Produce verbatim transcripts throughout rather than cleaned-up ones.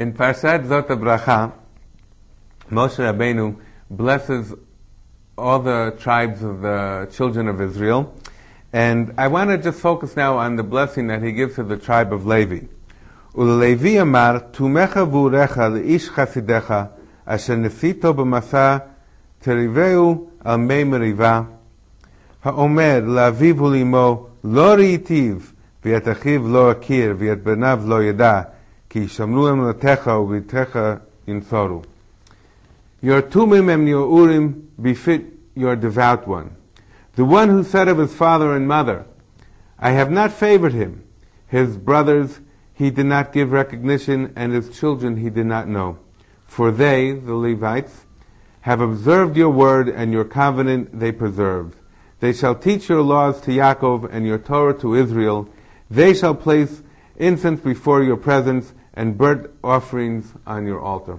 In Parshat Zot HaBracha, Moshe Rabbeinu blesses all the tribes of the children of Israel. And I want to just focus now on the blessing that he gives to the tribe of Levi. Ulevi amar, tumecha v'urecha le'ish chasidecha, asher nesito b'masa teriveu al mei meriva, ha'omer la'aviv u'limo lo ri'itiv, v'yet achiv lo akir, v'yet benav lo yada, ki shamru emletecha u'v'itecha yinsoru. Your tumim and your urim befit your devout one. The one who said of his father and mother, I have not favored him. His brothers he did not give recognition, and his children he did not know. For they, the Levites, have observed your word, and your covenant they preserved. They shall teach your laws to Yaakov, and your Torah to Israel. They shall place incense before your presence, and burnt offerings on your altar.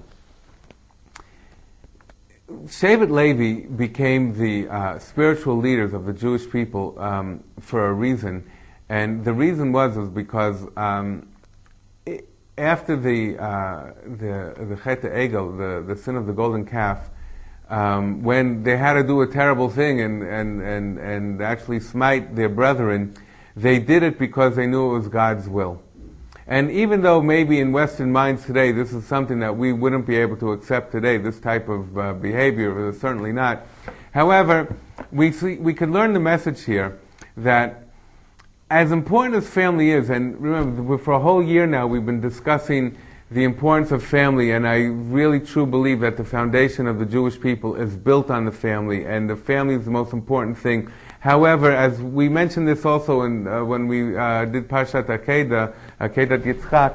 Shevet Levi became the uh, spiritual leaders of the Jewish people um, for a reason, and the reason was was because um, it, after the uh, the the Chet Egel, the the sin of the golden calf, um, when they had to do a terrible thing and and and and actually smite their brethren, they did it because they knew it was God's will. And even though maybe in Western minds today this is something that we wouldn't be able to accept today, this type of uh, behavior, certainly not. However, we see, we can learn the message here that as important as family is, and remember, for a whole year now we've been discussing the importance of family, and I really truly believe that the foundation of the Jewish people is built on the family, and the family is the most important thing. However, as we mentioned this also in, uh, when we uh, did Parshat Akedah, Akedat Yitzchak,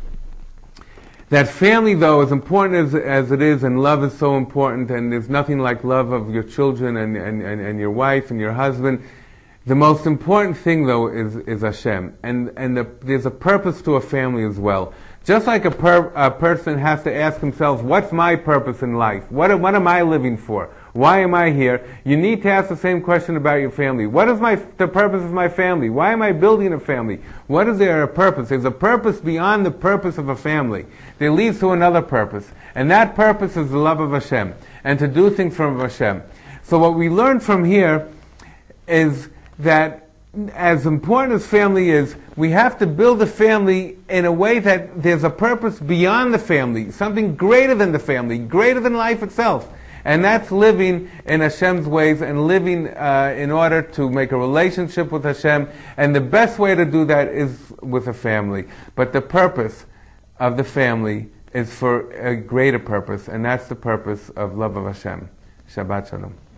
that family, though, as important as, as it is, and love is so important, and there's nothing like love of your children and, and, and, and your wife and your husband, the most important thing, though, is, is Hashem. And, and the, there's a purpose to a family as well. Just like a, per, a person has to ask himself, what's my purpose in life? What, what am I living for? Why am I here? You need to ask the same question about your family. What is my, the purpose of my family? Why am I building a family? What is there a purpose? There's a purpose beyond the purpose of a family. That leads to another purpose. And that purpose is the love of Hashem. And to do things from Hashem. So what we learn from here is that as important as family is, we have to build a family in a way that there's a purpose beyond the family. Something greater than the family. Greater than life itself. And that's living in Hashem's ways and living uh, in order to make a relationship with Hashem. And the best way to do that is with a family. But the purpose of the family is for a greater purpose, and that's the purpose of love of Hashem. Shabbat Shalom.